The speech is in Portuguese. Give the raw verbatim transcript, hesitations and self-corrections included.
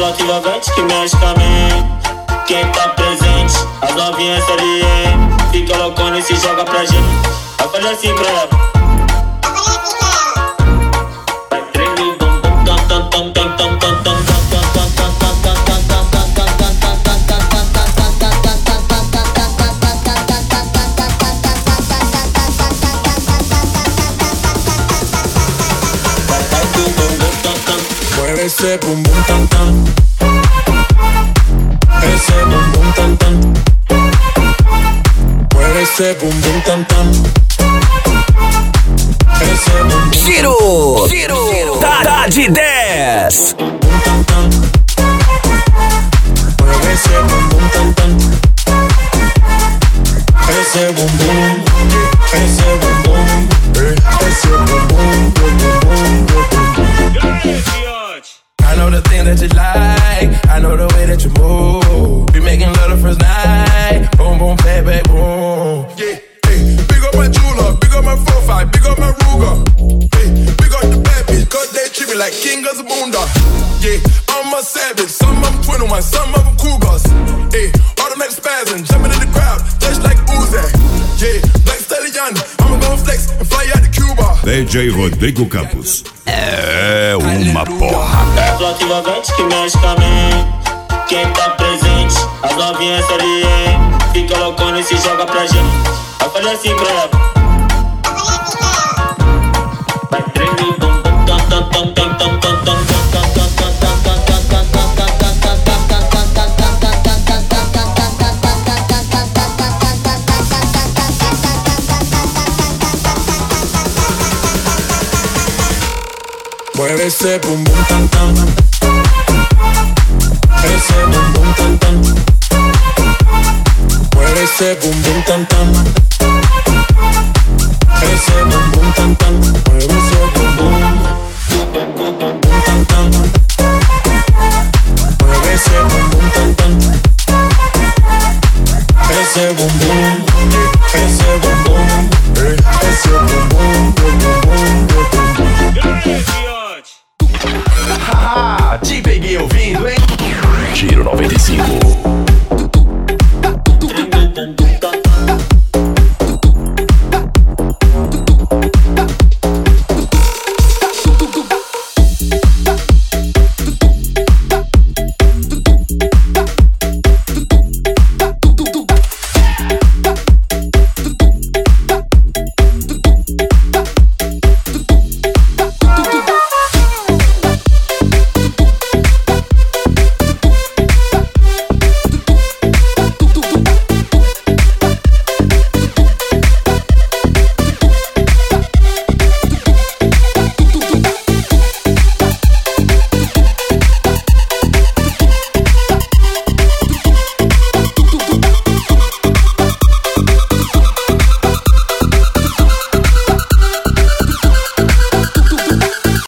bloco envolvente que mexe com a mente. Quem tá presente, as novinhas S L M. Fica loucona e se joga pra gente. Eu falei assim pra ela. Vai tremer o bumbum, tam tam tam tam tam tam tam. Mueve ese bum bum tam tam. Ese bum bum tam tam. Mueve ese bum bum tam tam. Ese bum bum. Giro, giro, tá, tá de dez. Bum bum tam tam. Mueve ese bum bum tam tam. Ese bum bum. Ese bum bum. Esse bum bum, bum bum, bum bum. I know the thing that you like, I know the way that you move. We making love the first night, boom boom, bang bang, boom. Yeah, hey, big up my jeweler, big up my profile, big up my Ruger. Hey, big up the bad bitch, cause they treat me like king of the boonda. Yeah, I'm a savage, some of them twenty-one, some of them cougars. Hey, automatic spasm, jumping in the crowd, just like Uzi. Yeah, like Stallion, I'ma go flex and fly out to Cuba. D J Rodrigo Campos. É uma porrada. Bloco envolvente que mexe com a mente. Quem tá presente, as novinhas S L M. Fica loucona e se joga pra gente. Eu falei assim pra ela. Vai tremer o bumbum, tam tam tam tam tam tam tam. Mueve ese bum bum tam tam. Ese bum bum tam tam. Mueve ese bum bum tam tam. Ese bum bum tam tam. Mueve ese bum bum. Bum bum tam tam. Mueve ese bum bum tam tam. Ese bum bum. Ese bum bum. Ese bum bum, bum bum, bum bum. Haha, te peguei ouvindo, hein? Giro noventa e cinco.